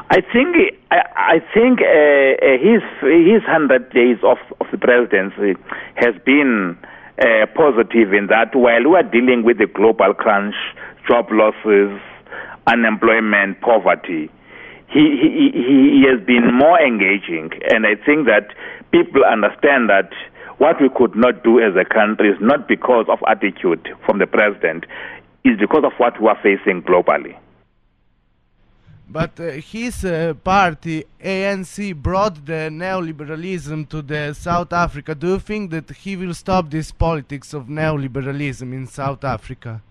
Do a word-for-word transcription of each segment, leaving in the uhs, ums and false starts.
I think I, I think uh, his his hundred days of, of the presidency has been uh, positive in that while we are dealing with the global crunch, job losses, unemployment, poverty, he, he he he has been more engaging, and I think that people understand that what we could not do as a country is not because of attitude from the president, is because of what we are facing globally. But uh, his uh, party, A N C, brought the neoliberalism to the South Africa. Do you think that he will stop this politics of neoliberalism in South Africa?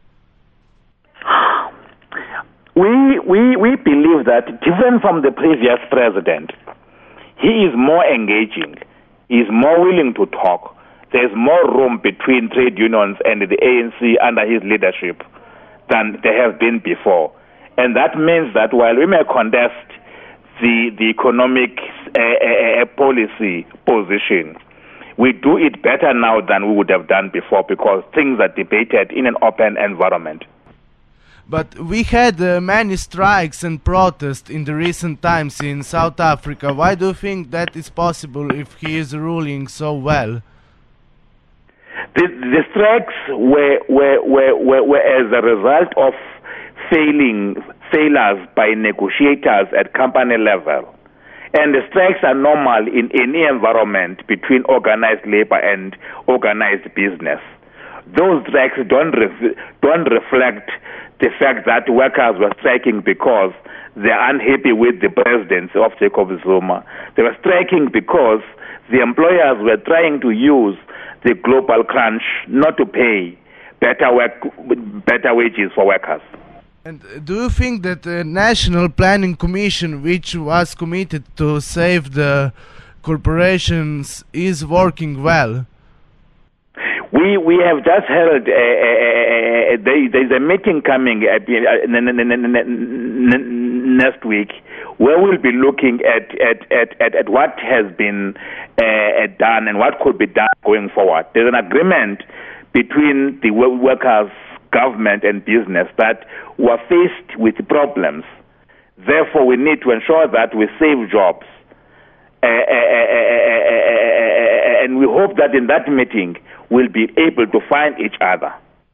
We, we, we believe that, different from the previous president, he is more engaging, he is more willing to talk. There's more room between trade unions and the A N C under his leadership than there has been before. And that means that while we may contest the, the economic uh, uh, policy position, we do it better now than we would have done before because things are debated in an open environment. But we had uh, many strikes and protests in the recent times in South Africa. Why do you think that is possible if he is ruling so well? The, the strikes were, were, were, were, were as a result of failing failures by negotiators at company level. And the strikes are normal in any environment between organized labor and organized business. Those strikes don't, ref- don't reflect the fact that workers were striking because they're unhappy with the presidency of Jacob Zuma. They were striking because the employers were trying to use the global crunch not to pay better work, better wages for workers. And do you think that the National Planning Commission, which was committed to save the corporations, is working well? We we have just held uh, uh, there, there's a meeting coming uh, next week where we'll be looking at at, at, at, at what has been uh, done and what could be done going forward. There's an agreement between the workers, government and business that we are faced with problems. Therefore, we need to ensure that we save jobs. Uh, uh, uh, uh, and we hope that in that meeting we'll be able to find each other.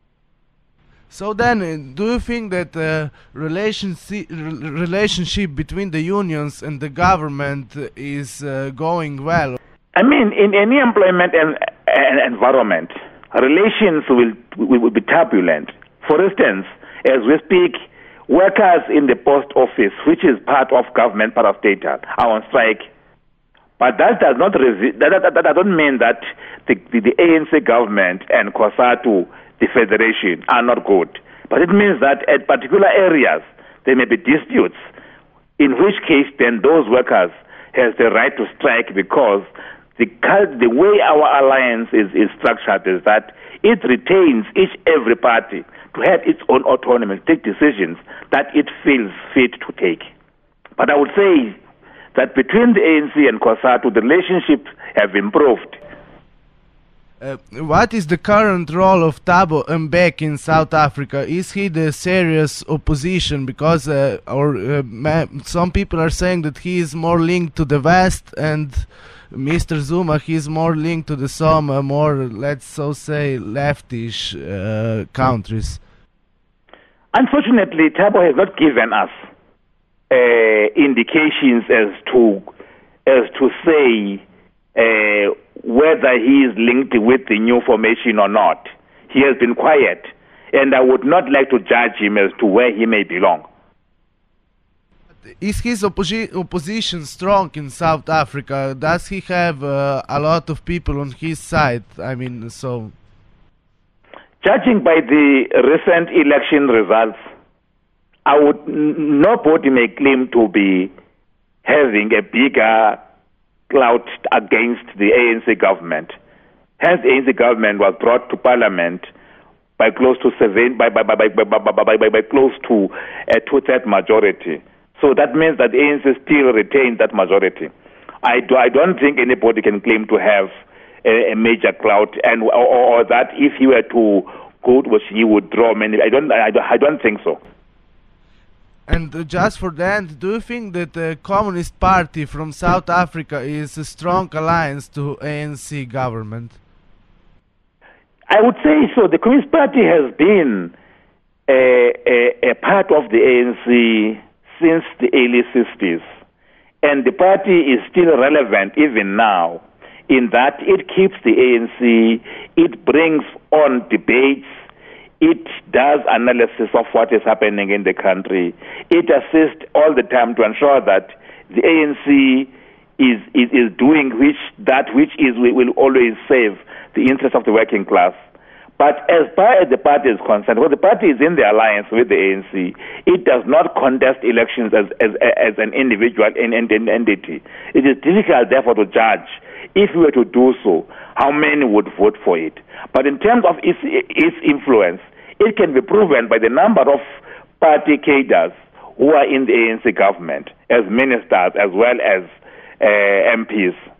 So then, uh, do you think that the uh, relationship, relationship between the unions and the government is uh, going well? I mean, in any employment and, and environment, relations will, will, will be turbulent. For instance, as we speak, workers in the post office, which is part of government parastatal, are on strike. But that does not resi- that, that, that doesn't mean that the, the, the A N C government and COSATU, the federation, are not good. But it means that at particular areas there may be disputes, in which case then those workers has the right to strike because the the way our alliance is, is structured is that it retains each every party to have its own autonomy, take decisions that it feels fit to take. But I would say that between the A N C and COSATU, the relationships have improved. Uh, what is the current role of Thabo Mbeki in South Africa? Is he the serious opposition? Because uh, or uh, ma- some people are saying that he is more linked to the West, and Mister Zuma, he is more linked to the some uh, more, let's so say, leftish uh, countries. Unfortunately, Thabo has not given us Uh, indications as to as to say uh, whether he is linked with the new formation or not. He has been quiet, and I would not like to judge him as to where he may belong. Is his opposi- opposition strong in South Africa? Does he have uh, a lot of people on his side? I mean, so... Judging by the recent election results, I would, nobody may claim to be having a bigger clout against the A N C government. Hence, the A N C government was brought to parliament by close to seven, by by by by by, by, by, by close to a two-third majority. So that means that the A N C still retains that majority. I do, I don't think anybody can claim to have a, a major clout, and or, or that if he were to go, he would draw many. I don't, I don't, I don't think so. And uh, just for the end, do you think that the Communist Party from South Africa is a strong alliance to A N C government? I would say so. The Communist Party has been a, a, a part of the A N C since the early sixties. And the party is still relevant even now in that it keeps the A N C, it brings on debates, it does analysis of what is happening in the country. It assists all the time to ensure that the A N C is, is, is doing which, that which is will always save the interest of the working class. But as far as the party is concerned, well, the party is in the alliance with the A N C. It does not contest elections as, as, as an individual entity. It is difficult, therefore, to judge, if we were to do so, how many would vote for it. But in terms of its, its influence, it can be proven by the number of party cadres who are in the A N C government as ministers as well as uh, M Ps.